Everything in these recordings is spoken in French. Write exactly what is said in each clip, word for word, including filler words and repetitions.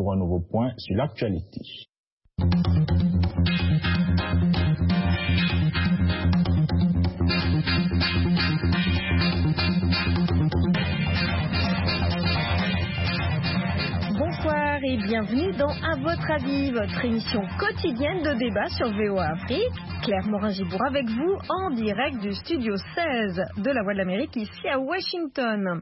pour un nouveau point sur l'actualité. Bonsoir et bienvenue dans À votre avis, votre émission quotidienne de débat sur V O A Afrique. Claire Morin-Gibour avec vous en direct du studio seize de la Voix de l'Amérique ici à Washington.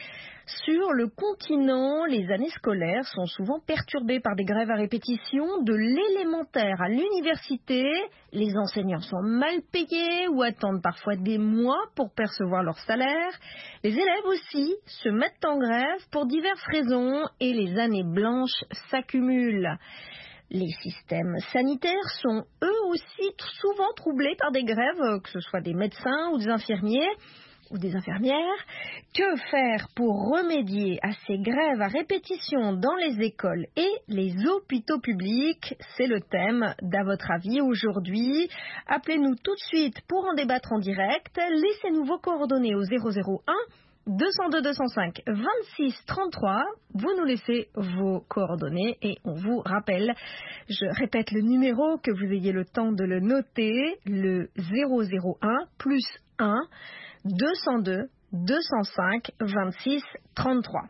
Sur le continent, les années scolaires sont souvent perturbées par des grèves à répétition. De l'élémentaire à l'université, les enseignants sont mal payés ou attendent parfois des mois pour percevoir leur salaire. Les élèves aussi se mettent en grève pour diverses raisons et les années blanches s'accumulent. Les systèmes sanitaires sont eux aussi souvent troublés par des grèves, que ce soit des médecins ou des infirmiers ou des infirmières. Que faire pour remédier à ces grèves à répétition dans les écoles et les hôpitaux publics? C'est le thème d'À votre avis aujourd'hui. Appelez-nous tout de suite pour en débattre en direct. Laissez-nous vos coordonnées au zéro zéro un deux zéro deux deux zéro cinq vingt-six trente-trois. Vous nous laissez vos coordonnées et on vous rappelle. Je répète le numéro, que vous ayez le temps de le noter, le zéro zéro un plus un deux zéro deux deux zéro cinq vingt-six trente-trois.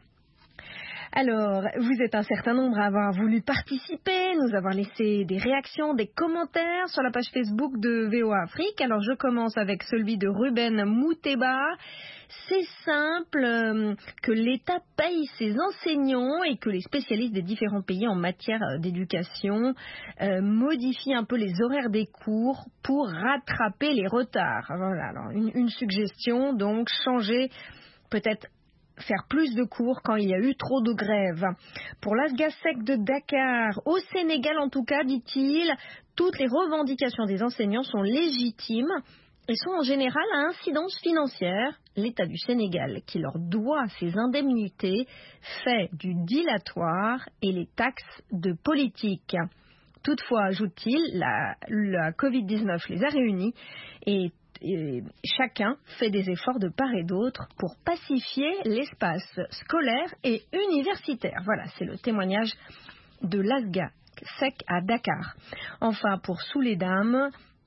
Alors, vous êtes un certain nombre à avoir voulu participer, nous avoir laissé des réactions, des commentaires sur la page Facebook de V O A Afrique. Alors, je commence avec celui de Ruben Mouteba. C'est simple, euh, que l'État paye ses enseignants et que les spécialistes des différents pays en matière d'éducation euh, modifient un peu les horaires des cours pour rattraper les retards. Voilà, alors une, une suggestion, donc changer, peut-être faire plus de cours quand il y a eu trop de grèves. Pour l'Asgasec de Dakar, au Sénégal en tout cas, dit-il, toutes les revendications des enseignants sont légitimes et sont en général à incidence financière. L'État du Sénégal, qui leur doit ces indemnités, fait du dilatoire et les taxes de politique. Toutefois, ajoute-t-il, la, la covid dix-neuf les a réunis et Et chacun fait des efforts de part et d'autre pour pacifier l'espace scolaire et universitaire. Voilà, c'est le témoignage de l'Asga Sec à Dakar. Enfin, pour Sous les Dames,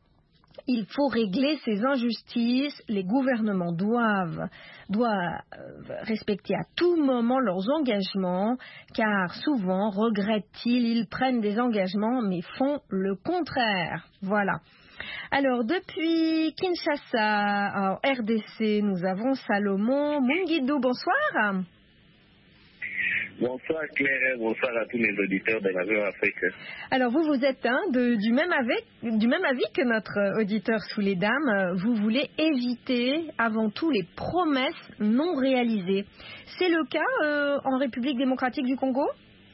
il faut régler ces injustices. Les gouvernements doivent, doivent respecter à tout moment leurs engagements, car souvent, regrettent-ils, ils prennent des engagements mais font le contraire. Voilà. Alors, depuis Kinshasa, en R D C, nous avons Salomon Mungidou. Bonsoir. Bonsoir Claire, bonsoir à tous les auditeurs de la V O A Afrique. Alors, vous, vous êtes hein, de, du, même avis, du même avis que notre auditeur Sous les Dames. Vous voulez éviter avant tout les promesses non réalisées. C'est le cas euh, en République démocratique du Congo ?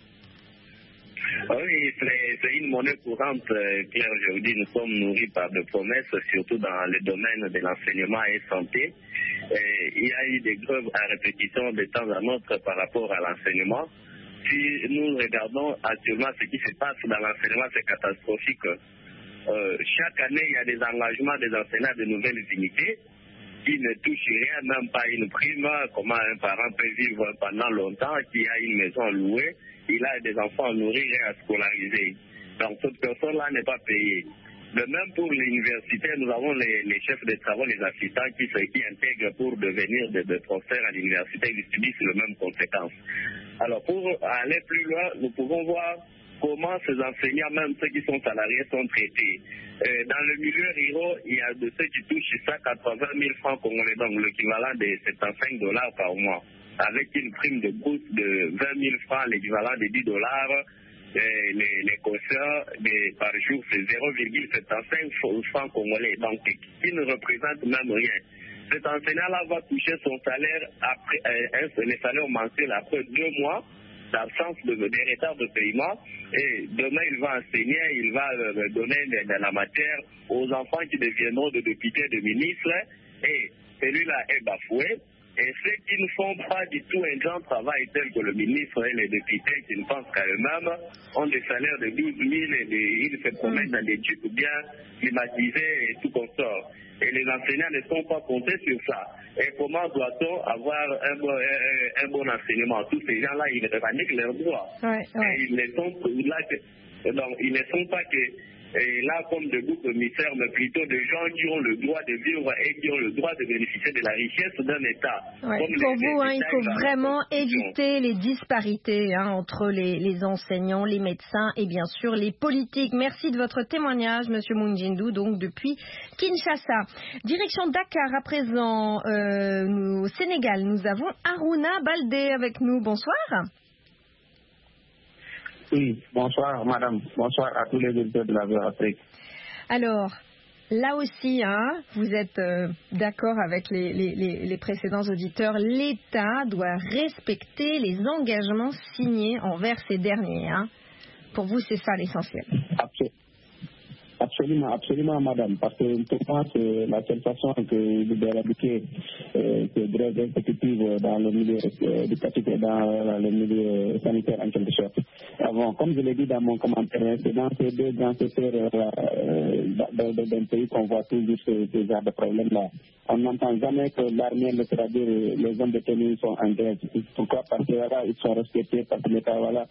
Oui, c'est une monnaie courante, Claire. Je vous dis, nous sommes nourris par des promesses, surtout dans le domaine de l'enseignement et santé. Et il y a eu des grèves à répétition de temps à autre par rapport à l'enseignement. Si nous regardons actuellement ce qui se passe dans l'enseignement, c'est catastrophique. Euh, chaque année, il y a des engagements des enseignants de nouvelles unités qui ne touchent rien, même pas une prime. Comment un parent peut vivre pendant longtemps, qui a une maison louée, il a des enfants à nourrir et à scolariser. Donc cette personne-là n'est pas payée. De même pour l'université, nous avons les, les chefs de travaux, les assistants qui, qui intègrent pour devenir des de professeurs à l'université, ils subissent les mêmes conséquences. Alors pour aller plus loin, nous pouvons voir comment ces enseignants, même ceux qui sont salariés, sont traités. Euh, dans le milieu rural, il y a de ceux qui touchent cent quatre-vingt mille francs congolais, donc l'équivalent de soixante-quinze dollars par mois, avec une prime de bourse de vingt mille francs, l'équivalent de dix dollars. Les, les, les cautions par jour, c'est zéro virgule soixante-quinze francs congolais, donc qui ne représente même rien. Cet enseignant-là va toucher son salaire, après, euh, le salaire mensuel après deux mois d'absence de, de retard de paiement, et demain il va enseigner, il va euh, donner de, de la matière aux enfants qui deviendront de députés, de ministres, et celui-là est bafoué. Et ceux qui ne font pas du tout un grand travail tel que le ministre et les députés qui ne pensent qu'à eux-mêmes ont des salaires de douze mille et des, ils se promènent dans des jeeps bien climatisés et tout consort. Et les enseignants ne sont pas comptés sur ça. Et comment doit-on avoir un bon, un, un bon enseignement? Tous ces gens-là, ils revendiquent leurs droits. Ouais, ouais. Et ils ne sont, là, donc, ils ne sont pas que et là comme de boucs émissaires, mais plutôt des gens qui ont le droit de vivre et qui ont le droit de bénéficier de la richesse d'un État. Ouais, Comme pour les, vous, les hein, il faut vraiment éviter les disparités hein, entre les, les enseignants, les médecins et bien sûr les politiques. Merci de votre témoignage, Monsieur Munjindu, donc depuis Kinshasa. Direction Dakar à présent, euh, nous, au Sénégal, nous avons Aruna Baldé avec nous. Bonsoir. Oui, bonsoir madame, bonsoir à tous les auditeurs de la V O A Afrique. Alors, là aussi, hein, vous êtes euh, d'accord avec les, les, les, les précédents auditeurs, l'État doit respecter les engagements signés envers ces derniers. Hein. Pour vous, c'est ça l'essentiel. Absolument. Absolument, absolument, madame, parce que pour moi, c'est la seule façon que d'éradiquer euh, ces grèves répétitives dans le milieu euh, éducatif et dans le milieu sanitaire en quelque sorte. Avant, comme je l'ai dit dans mon commentaire, c'est dans ces deux grands secteurs euh, d'un pays qu'on voit toujours ce, ce genre de problème-là. On n'entend jamais que l'armée, c'est-à-dire les hommes de tenue sont en grève. Pourquoi? Parce que voilà, ils sont respectés, parce que l'État, voilà,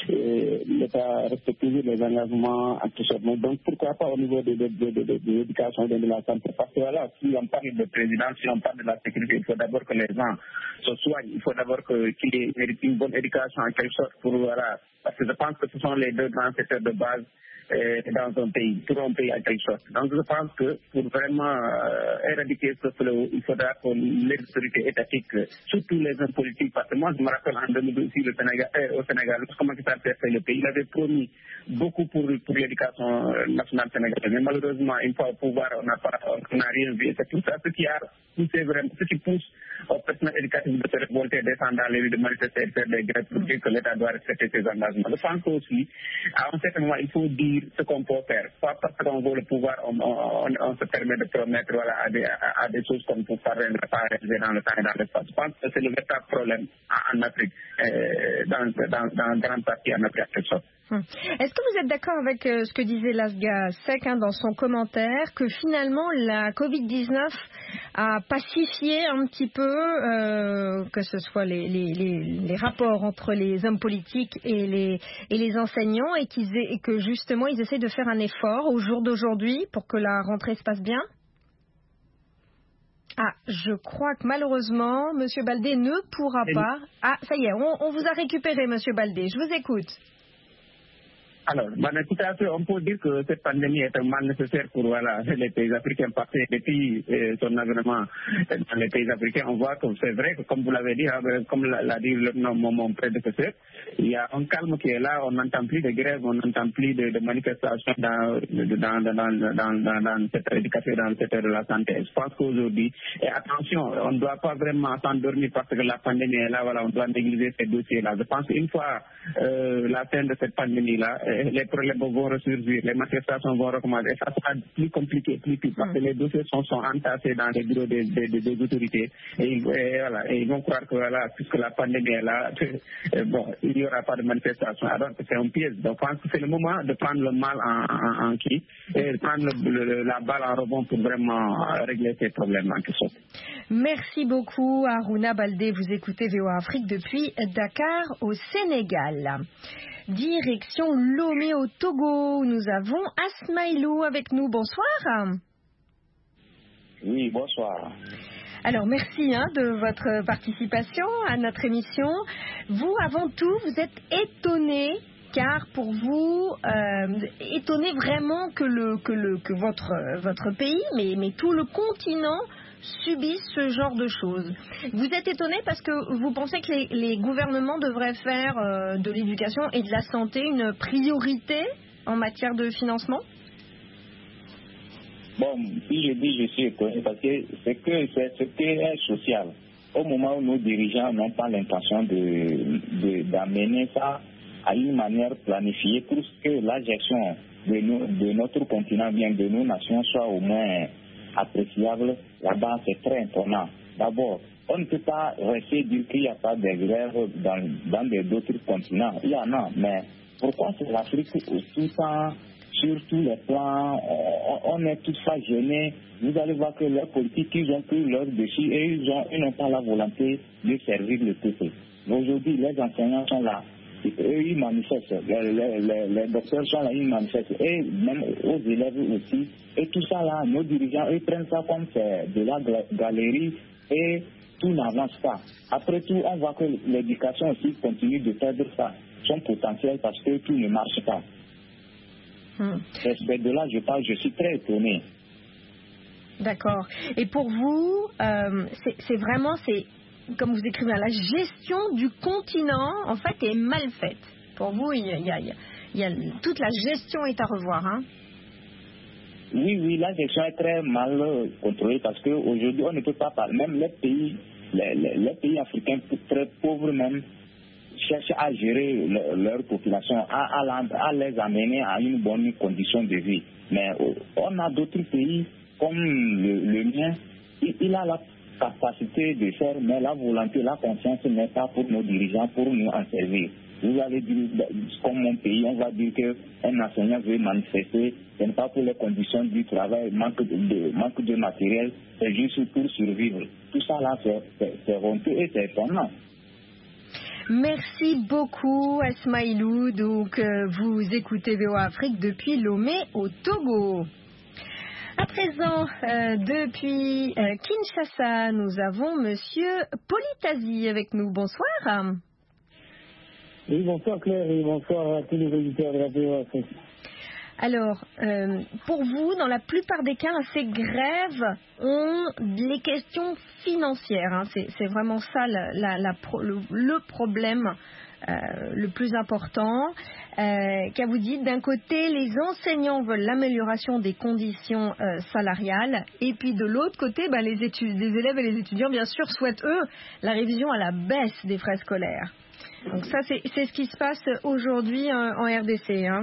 l'État respecte toujours les engagements en quelque sorte. Donc pourquoi pas au niveau de, de, de, de, de l'éducation et de la santé? Parce que voilà, si on parle de présidence, si on parle de la sécurité, il faut d'abord que les gens se soignent, il faut d'abord que, qu'il y ait une bonne éducation en quelque sorte pour, voilà, parce que je pense que ce sont les deux grands secteurs de base euh, dans un pays, pour un pays en quelque sorte. Donc je pense que pour vraiment euh, éradiquer ce fléau, il faudra que les autorités étatiques, surtout les hommes politiques, parce que moi je me rappelle en deux mille deux aussi le Sénégal, euh, au Sénégal, lorsque Macky Sall a fait le pays, il avait promis beaucoup pour, pour l'éducation nationale sénégalaise. Mais malheureusement, une fois au pouvoir, on n'a pas, on n'a rien vu. C'est tout ça ce qui a poussé vraiment, ce qui pousse au personnel éducatif de se révolter, descendre dans les rues de manifester, faire des grèves pour dire que l'État doit respecter ses engagements. Je pense aussi, à un certain moment, il faut dire ce qu'on peut faire. Pas parce qu'on veut le pouvoir, on, on, on se permet de promettre voilà, à, des, à, à des choses qu'on ne peut pas réaliser dans le temps et dans l'espace. Je pense que c'est le véritable problème en Afrique, euh, dans, dans, dans une grande partie en Afrique, quelque chose. Est-ce que vous êtes d'accord avec euh, ce que disait Lasga Sek hein, dans son commentaire, que finalement la covid dix-neuf a pacifié un petit peu, euh, que ce soit les, les, les, les rapports entre les hommes politiques et les, et les enseignants, et, qu'ils aient, et que justement ils essaient de faire un effort au jour d'aujourd'hui pour que la rentrée se passe bien? Ah, je crois que malheureusement, M. Baldé ne pourra pas... Ah, ça y est, on, on vous a récupéré, M. Baldé. Je vous écoute. Alors, ben, tout à fait, on peut dire que cette pandémie est un mal nécessaire pour voilà, les pays africains, parce que depuis euh, son avènement dans les pays africains, on voit que c'est vrai que, comme vous l'avez dit, comme l'a dit le, non, mon, mon prédécesseur, il y a un calme qui est là, on n'entend plus de grève, on n'entend plus de, de manifestations dans, dans, dans, dans, dans, dans, dans cette éducation, dans le secteur de la santé. Je pense qu'aujourd'hui, et attention, on ne doit pas vraiment s'endormir parce que la pandémie est là, voilà, on doit négliger ces dossiers-là. Je pense qu'une fois euh, la fin de cette pandémie-là, les problèmes vont ressurgir, les manifestations vont recommencer. Ça sera plus compliqué, plus plus, parce que les dossiers sont, sont entassés dans les bureaux des, des, des, des autorités. Et ils, et, voilà, et ils vont croire que, voilà, puisque la pandémie est là, que, bon, il n'y aura pas de manifestation. Alors que c'est un piège. Donc, je pense que c'est le moment de prendre le mal en, en, en qui et de prendre le, le, la balle en rebond pour vraiment régler ces problèmes en quelque sorte. Merci beaucoup, Aruna Baldé. Vous écoutez V O A Afrique depuis Dakar, au Sénégal. Direction Lomé au Togo, nous avons Asmaïlou avec nous. Bonsoir. Oui, bonsoir. Alors merci hein, de votre participation à notre émission. Vous, avant tout, vous êtes étonné, car pour vous, euh, étonné vraiment que, le, que, le, que votre, votre pays, mais, mais tout le continent, subissent ce genre de choses. Vous êtes étonné parce que vous pensez que les, les gouvernements devraient faire euh, de l'éducation et de la santé une priorité en matière de financement? Bon, si je dis je suis étonné parce que c'est que c'est ce qui est social. Au moment où nos dirigeants n'ont pas l'intention de, de, d'amener ça à une manière planifiée pour que la gestion de, nos, de notre continent, bien de nos nations, soit au moins appréciable, là-bas c'est très important. D'abord, on ne peut pas rester dire qu'il n'y a pas de grève dans, dans d'autres continents. Il y en a, mais pourquoi c'est l'Afrique tout le temps, sur tous les plans, on, on est tout ça gêné. Vous allez voir que leurs politiques, ils ont pris leur dessus et ils ont, ils n'ont pas la volonté de servir le peuple. Aujourd'hui, les enseignants sont là. Eux, ils manifestent, les, les, les, les docteurs sont là, ils manifestent, et même aux élèves aussi. Et tout ça là, nos dirigeants, ils prennent ça comme c'est de la galerie et tout n'avance pas. Après tout, on voit que l'éducation aussi continue de perdre ça, son potentiel parce que tout ne marche pas. Hmm. C'est de là, je parle, je suis très étonné. D'accord. Et pour vous, euh, c'est, c'est vraiment, c'est comme vous écrivez, la gestion du continent, en fait, est mal faite. Pour vous, il y a, il y a, il y a toute la gestion est à revoir, hein? Oui, oui, la gestion est très mal contrôlée parce qu'aujourd'hui, on ne peut pas parler. Même les pays, les, les, les pays africains très pauvres même cherchent à gérer le, leur population, à, à, à les amener à une bonne condition de vie. Mais on a d'autres pays comme le, le mien, il, il a la capacité de faire, mais la volonté, la conscience n'est pas pour nos dirigeants, pour nous en servir. Vous allez dire, comme mon pays, on va dire qu'un enseignant veut manifester, ce n'est pas pour les conditions du travail, manque de, de, manque de matériel, c'est juste pour survivre. Tout ça là, c'est, c'est, c'est honteux et c'est étonnant. Merci beaucoup, Asmaïlou. Donc, euh, vous écoutez V O A Afrique depuis Lomé au Togo. À présent, euh, depuis euh, Kinshasa, nous avons Monsieur Politazi avec nous. Bonsoir. Oui, bonsoir Claire et bonsoir à tous les auditeurs de la V O A Afrique. Alors, euh, pour vous, dans la plupart des cas, ces grèves ont les questions financières. Hein. C'est, c'est vraiment ça la, la, la pro, le, le problème euh, le plus important. Euh, qu'à vous dites, d'un côté, les enseignants veulent l'amélioration des conditions euh, salariales, et puis de l'autre côté, ben, les, études, les élèves et les étudiants, bien sûr, souhaitent, eux, la révision à la baisse des frais scolaires. Donc ça, c'est, c'est ce qui se passe aujourd'hui en, en R D C. Hein.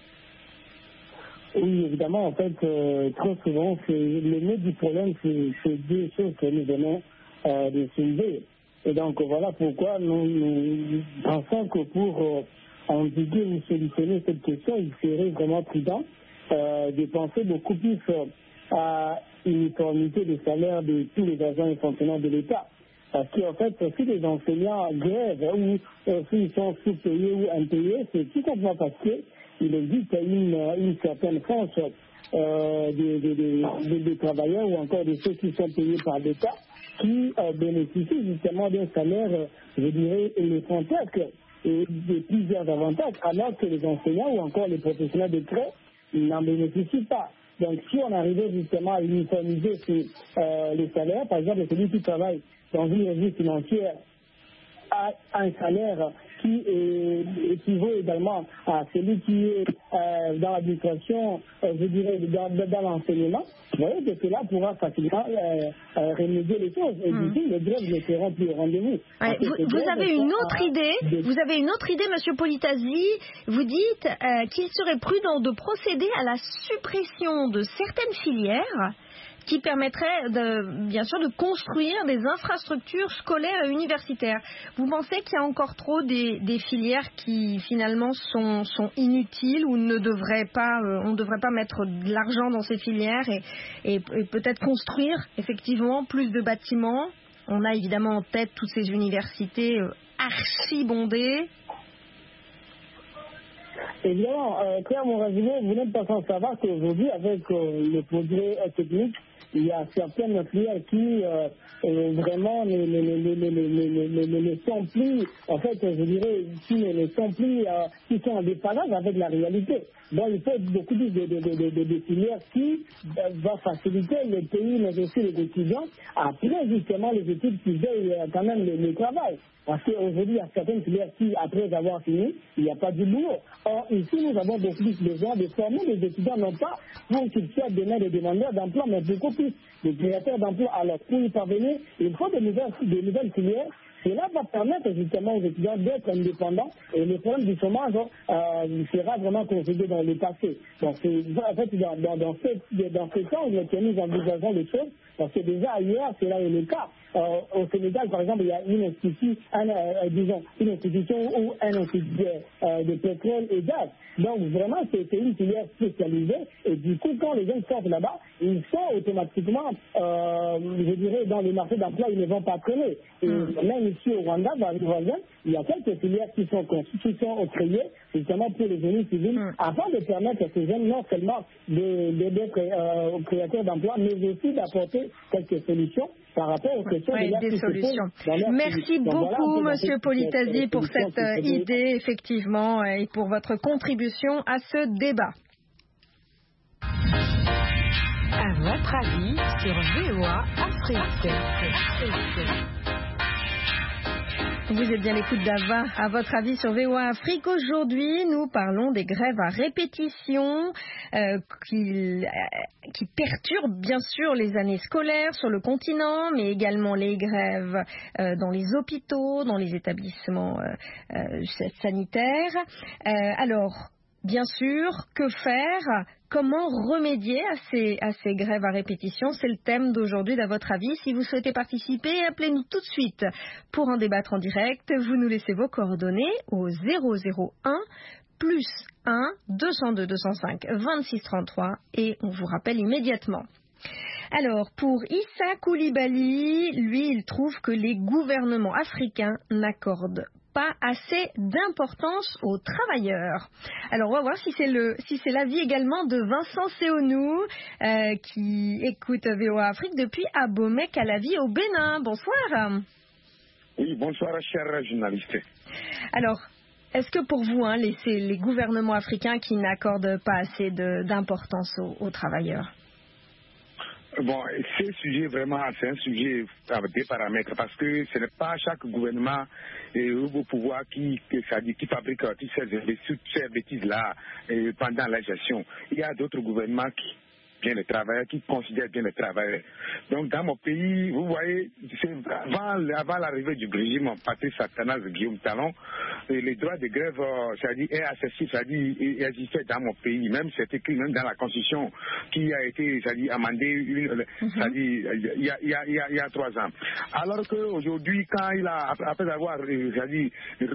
Oui, évidemment, en fait, euh, trop souvent, c'est, le nœud du problème, c'est, c'est deux choses que nous venons euh, de soulever. Et donc, voilà pourquoi nous, nous pensons que pour euh, endiguer ou solutionner cette question, il serait vraiment prudent euh, de penser beaucoup plus euh, à l'uniformité des salaires de tous les agents et fonctionnaires de l'État. Parce qu'en fait, si les enseignants grèvent ou euh, s'ils sont sous-payés ou impayés, c'est tout simplement parce qu'il existe une, une certaine frange euh, des de, de, de, de travailleurs ou encore de ceux qui sont payés par l'État qui euh, bénéficient justement d'un salaire, euh, je dirais, éléphantesque et de plusieurs avantages, alors que les enseignants ou encore les professionnels de crèche n'en bénéficient pas. Donc, si on arrivait justement à uniformiser ces, euh, les salaires, par exemple, celui qui travaille dans une régie financière a un salaire qui est, équivaut également à celui qui est euh, dans l'administration, euh, je dirais, dans, dans l'enseignement, vous voyez que cela pourra facilement euh, euh, remédier les choses. Et mmh. du coup, les grèves ne seront plus au rendez-vous. Ouais, vous, vous avez une autre idée, de... vous avez une autre idée, Monsieur Politazi. Vous dites euh, qu'il serait prudent de procéder à la suppression de certaines filières qui permettrait de, bien sûr de construire des infrastructures scolaires et universitaires. Vous pensez qu'il y a encore trop des, des filières qui finalement sont, sont inutiles ou ne devraient pas, euh, on ne devrait pas mettre de l'argent dans ces filières et, et, et peut-être construire effectivement plus de bâtiments? On a évidemment en tête toutes ces universités euh, archi bondées. Évidemment, euh, Claire Morazimo, vous n'êtes pas sans savoir qu'aujourd'hui, avec euh, le progrès euh, technique, il y a certaines filières qui euh, euh, vraiment ne, ne, ne, ne, ne, ne, ne, ne sont plus, en fait, je dirais, qui ne, ne sont plus, euh, qui sont en décalage avec la réalité. Donc, il faut beaucoup plus de, de, de, de, de filières qui euh, vont faciliter les pays, mais aussi les étudiants, après justement les études qui veillent euh, quand même le, le travail. Parce qu'aujourd'hui, il y a certaines filières qui, après avoir fini, il n'y a pas du boulot. Or, ici, nous avons beaucoup plus besoin de former les étudiants, non pas pour qu'ils soient demain des demandeurs d'emploi, mais beaucoup plus des créateurs d'emploi. Alors, pour y parvenir, il faut de nouvelles, de nouvelles filières. Cela va permettre justement aux étudiants d'être indépendants et le problème du chômage euh, sera vraiment considéré dans le passé. Donc, c'est, en fait, dans, dans, dans, ce, dans ce sens que nous envisageons les choses, parce que déjà ailleurs, cela est le cas. euh, au Sénégal, par exemple, il y a une institution, un, euh, disons, une institution ou un institut euh, de pétrole et gaz. Donc vraiment, c'est une filière spécialisée. Et du coup, quand les gens sortent là-bas, ils sont automatiquement, euh, je dirais, dans les marchés d'emploi, ils ne vont pas traîner. Et mm. même ici au Rwanda, dans les voisins, il y a quelques filières qui sont, qui sont créées justement pour les génies civils, mm. afin de permettre à ces jeunes non seulement d'être euh, créateurs d'emplois, mais aussi d'apporter quelques solutions par rapport aux questions ouais, de des solutions. Merci Donc, beaucoup, voilà, Monsieur Politasi, pour cette euh, idée, effectivement, et pour votre contribution à ce débat. À votre avis sur V O A Afrique. Vous êtes bien l'écoute d'Ava. À votre avis sur V O A Afrique, aujourd'hui, nous parlons des grèves à répétition euh, qui, euh, qui perturbent bien sûr les années scolaires sur le continent, mais également les grèves euh, dans les hôpitaux, dans les établissements euh, euh, sanitaires. Euh, alors, bien sûr, que faire ? Comment remédier à ces, à ces grèves à répétition? C'est le thème d'aujourd'hui, d'à votre avis. Si vous souhaitez participer, appelez-nous tout de suite pour en débattre en direct. Vous nous laissez vos coordonnées au zéro zéro un plus un deux zéro deux deux zéro cinq vingt-six trente-trois et on vous rappelle immédiatement. Alors, pour Issa Koulibaly, lui, il trouve que les gouvernements africains n'accordent pas assez d'importance aux travailleurs. Alors, on va voir si c'est le, si c'est l'avis également de Vincent Seonou, euh, qui écoute V O A Afrique depuis Abomey-Calavi au Bénin. Bonsoir. Oui, bonsoir, cher journaliste. Alors, est-ce que pour vous, hein, les, c'est les gouvernements africains qui n'accordent pas assez de, d'importance aux, aux travailleurs? Bon, ce sujet, vraiment, c'est un sujet avec des paramètres parce que ce n'est pas chaque gouvernement euh, au pouvoir qui, qui, qui fabrique toutes ces, ces bêtises-là euh, pendant la gestion. Il y a d'autres gouvernements qui bien les travailleurs, qui considèrent bien les travailleurs. Donc, dans mon pays, vous voyez, avant, avant l'arrivée du régime Patrice Athanase Guillaume Talon, les droits de grève, c'est-à-dire, est accessible, c'est-à-dire, existaient dans mon pays. Même, c'est écrit même dans la Constitution qui a été, c'est-à-dire, amendée, mm-hmm. c'est-à-dire, il y a, il y a, il y a, il y a trois ans. Alors qu'aujourd'hui, quand il a, après avoir, c'est-à-dire,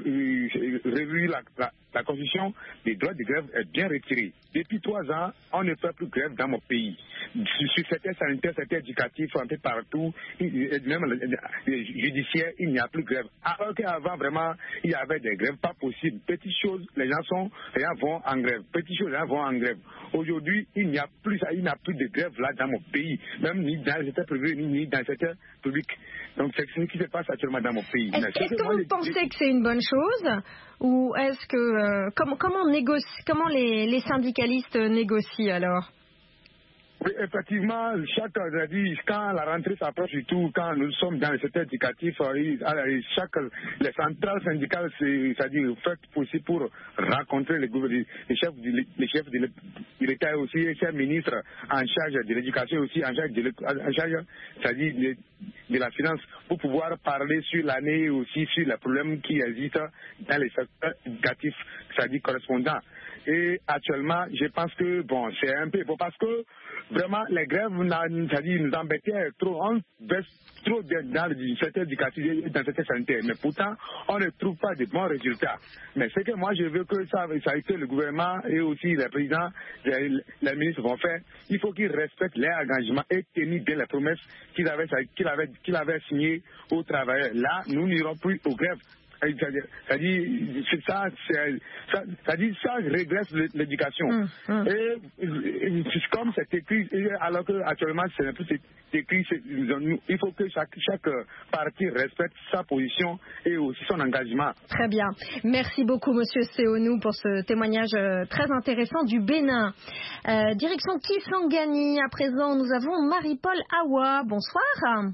revu la, la, la Constitution, les droits de grève est bien retirés. Depuis trois ans, on ne fait plus grève dans mon pays. Sur certains sanitaires, certains éducatifs, un peu partout, même les judiciaires, il n'y a plus de grève. Alors qu'avant, vraiment, il y avait des grèves pas possibles. Petites choses, les gens sont, les gens vont en grève. Petites choses, les gens vont en grève. Aujourd'hui, il n'y a plus, il n'y a plus de grève là dans mon pays, même ni dans le secteur privé, ni dans le secteur public. Donc, c'est ce qui se passe actuellement dans mon pays. Est-ce, est-ce que, que vous les... pensez que c'est une bonne chose? Ou est-ce que, euh, comment, comment, négocie, comment les, les syndicalistes négocient alors? Oui, effectivement, chaque, quand la rentrée s'approche et tout, quand nous sommes dans le secteur éducatif, chaque, les centrales syndicales, c'est-à-dire faites possible pour rencontrer les, les chefs, les chefs de l'État et aussi les chefs ministres en charge de l'éducation aussi, en charge, de, en charge c'est-à-dire de, de la finance, pour pouvoir parler sur l'année et aussi sur les problèmes qui existent dans les secteurs éducatifs, c'est-à-dire correspondants. Et actuellement, je pense que, bon, c'est un peu bon parce que vraiment, les grèves, c'est-à-dire, nous embêtaient trop, on baisse trop dans le secteur éducatif et dans le secteur sanitaire. Mais pourtant, on ne trouve pas de bons résultats. Mais ce que moi, je veux que ça, ça que le gouvernement et aussi les présidents, les, les ministres vont faire, il faut qu'ils respectent leurs engagements et tenir bien les promesses qu'ils avaient, qu'ils avaient, qu'ils avaient signées aux travailleurs. Là, nous n'irons plus aux grèves. C'est-à-dire, c'est ça, c'est, ça, c'est-à-dire, ça régresse l'éducation. Mmh, mmh. Et, et comme c'est écrit, alors qu'actuellement, ce n'est plus écrit, c'est, il faut que chaque, chaque parti respecte sa position et aussi son engagement. Très bien. Merci beaucoup, Monsieur Seonou, pour ce témoignage très intéressant du Bénin. Euh, direction Kisangani. À présent, nous avons Marie-Paul Awa. Bonsoir.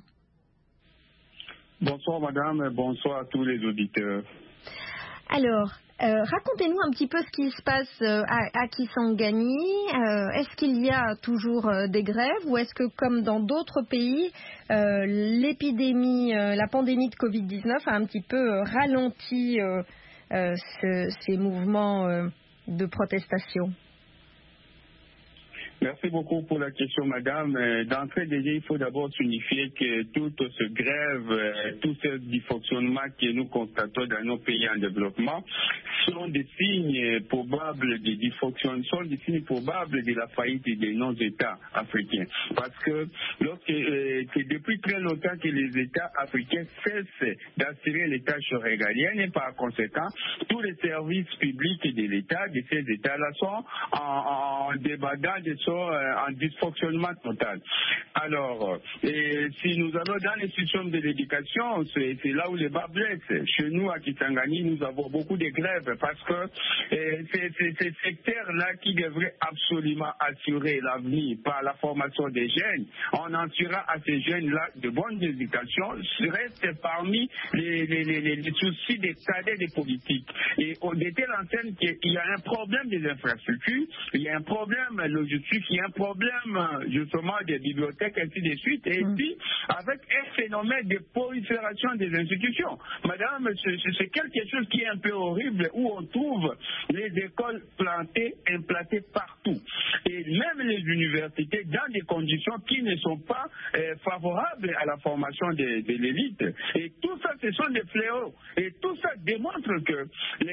Bonsoir madame, bonsoir à tous les auditeurs. Alors, euh, racontez-nous un petit peu ce qui se passe euh, à, à Kisangani. Euh, est-ce qu'il y a toujours euh, des grèves ou est-ce que, comme dans d'autres pays, euh, l'épidémie, euh, la pandémie de covid dix-neuf a un petit peu euh, ralenti euh, euh, ce, ces mouvements euh, de protestation? Merci beaucoup pour la question, madame. D'entrée déjà, il faut d'abord signifier que toute ce grève, tout ce dysfonctionnement que nous constatons dans nos pays en développement sont des signes probables de dysfonction, sont des signes probables de la faillite de nos États africains. Parce que, lorsque, euh, que depuis très longtemps que les États africains cessent d'assurer les tâches régaliennes et par conséquent, tous les services publics de l'État, de ces États-là, sont en, en débandade, sont en dysfonctionnement total. Alors, et si nous allons dans les systèmes de l'éducation, c'est là où les bas blessent. Chez nous, à Kisangani, nous avons beaucoup de grèves parce que c'est ces secteurs-là qui devraient absolument assurer l'avenir par la formation des jeunes. On assurera à ces jeunes-là de bonnes éducations, reste parmi les, les, les, les soucis des cadets des politiques. Et on était l'antenne qu'il y a un problème des infrastructures, il y a un problème logistique, il y a un problème justement des bibliothèques, ainsi de suite, et puis avec un phénomène de prolifération des institutions. Madame, c'est quelque chose qui est un peu horrible, où on trouve les écoles plantées, implantées partout. Et même les universités dans des conditions qui ne sont pas euh, favorables à la formation de, de l'élite. Et tout ça, ce sont des fléaux. Et tout ça démontre que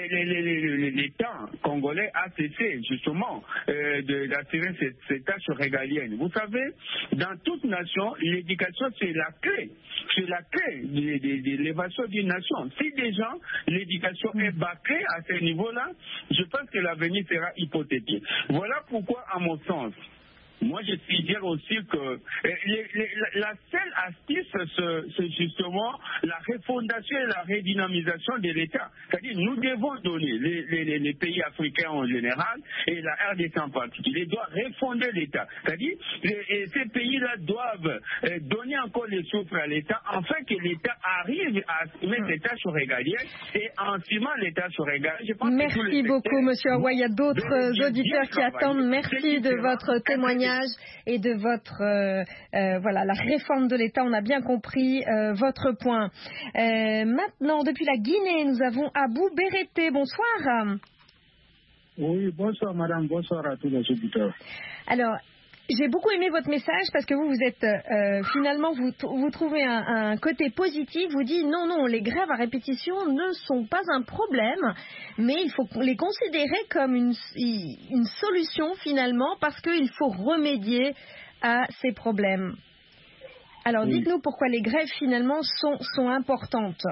l'État congolais a cessé justement euh, d'assurer ces, ces tâches régaliennes. Vous savez, dans toute nation, l'éducation, c'est la clé. C'est la clé de, de, de l'élévation d'une nation. Si déjà l'éducation est bâclée à ce niveau-là, je pense que l'avenir sera hypothétique. Voilà pourquoi, à mon sens, moi, je suggère aussi que les, les, la seule astuce, c'est justement la refondation et la redynamisation de l'État. C'est-à-dire, nous devons donner, les, les, les pays africains en général, et la R D C en particulier, doivent refonder l'État. C'est-à-dire, les, ces pays-là doivent donner encore les souffles à l'État, afin que l'État arrive à assumer ses tâches régaliennes, et en assumant les tâches régaliennes, je pense Merci que tous les beaucoup, M. Awa. Il y a d'autres auditeurs qui attendent. Merci de votre témoignage et de votre euh, euh, voilà la réforme de l'État. On a bien compris euh, votre point. Euh, maintenant, depuis la Guinée, nous avons Abou Bérété. Bonsoir. Oui, bonsoir madame, bonsoir à tous les auditeurs. Alors, j'ai beaucoup aimé votre message parce que vous, vous êtes euh, finalement, vous, vous trouvez un, un côté positif. Vous dites non, non, les grèves à répétition ne sont pas un problème, mais il faut les considérer comme une, une solution finalement parce qu'il faut remédier à ces problèmes. Alors, oui. Dites-nous pourquoi les grèves finalement sont, sont importantes.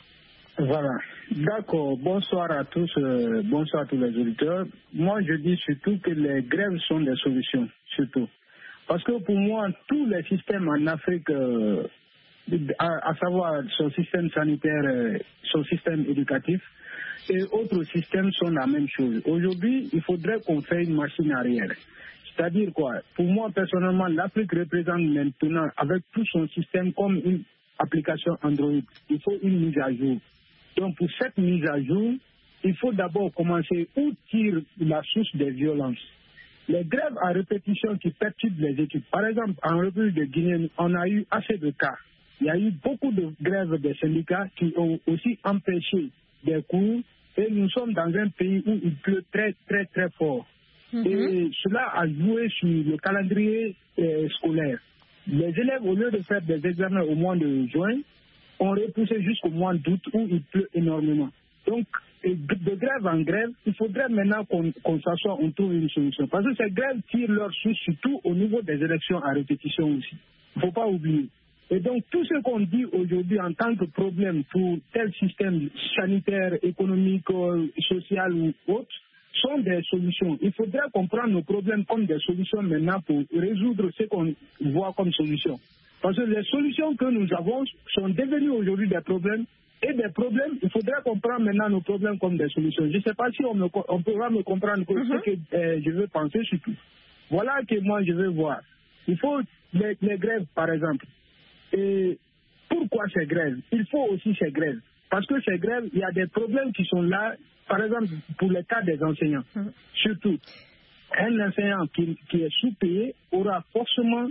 Voilà, d'accord. Bonsoir à tous, euh, bonsoir à tous les auditeurs. Moi, je dis surtout que les grèves sont des solutions, surtout. Parce que pour moi, tous les systèmes en Afrique, euh, à, à savoir son système sanitaire, euh, son système éducatif et autres systèmes sont la même chose. Aujourd'hui, il faudrait qu'on fasse une machine arrière. C'est-à-dire quoi? Pour moi, personnellement, l'Afrique représente maintenant, avec tout son système, comme une application Android. Il faut une mise à jour. Donc, pour cette mise à jour, il faut d'abord commencer où tire la source des violences. Les grèves à répétition qui perturbent les études. Par exemple, en République de Guinée, on a eu assez de cas. Il y a eu beaucoup de grèves des syndicats qui ont aussi empêché des cours. Et nous sommes dans un pays où il pleut très, très, très fort. Mm-hmm. Et cela a joué sur le calendrier euh, scolaire. Les élèves, au lieu de faire des examens au mois de juin, ont repoussé jusqu'au mois d'août où il pleut énormément. Donc, de grève en grève, il faudrait maintenant qu'on qu'on s'assoie, on trouve une solution. Parce que ces grèves tirent leur source surtout au niveau des élections à répétition aussi. Il ne faut pas oublier. Et donc, tout ce qu'on dit aujourd'hui en tant que problème pour tel système sanitaire, économique, social ou autre, sont des solutions. Il faudrait qu'on prenne nos problèmes comme des solutions maintenant pour résoudre ce qu'on voit comme solution. Parce que les solutions que nous avons sont devenues aujourd'hui des problèmes. Et des problèmes, il faudrait qu'on prenne maintenant nos problèmes comme des solutions. Je ne sais pas si on, me, on pourra me comprendre que mm-hmm. ce que euh, je veux penser surtout. Voilà que moi je veux voir. Il faut les, les grèves, par exemple. Et pourquoi ces grèves? Il faut aussi ces grèves. Parce que ces grèves, il y a des problèmes qui sont là, par exemple, pour le cas des enseignants. Mm-hmm. Surtout, un enseignant qui, qui est sous-payé aura forcément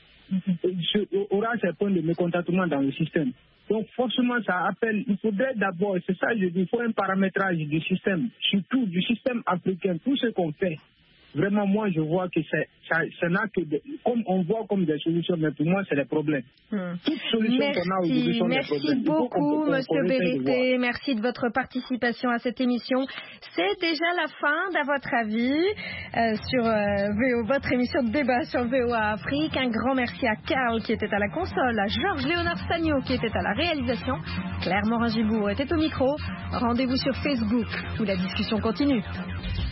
aura ses points de mécontentement dans le système. Donc forcément ça appelle, il faudrait d'abord, c'est ça je dis, il faut un paramétrage du système, surtout du système africain, tout ce qu'on fait. vraiment, moi, je vois que c'est, ça, ça n'a que des, comme on voit comme des solutions, mais pour moi, c'est des problèmes. Hmm. Toutes solutions merci, qu'on a aujourd'hui sont des problèmes. Merci beaucoup, M. Berete. Merci de votre participation à cette émission. C'est déjà la fin d'À votre avis euh, sur euh, V O, votre émission de débat sur V O A Afrique. Un grand merci à Karl qui était à la console, à Georges Léonard Sagno qui était à la réalisation. Claire Morin-Gibourg était au micro. Rendez-vous sur Facebook où la discussion continue.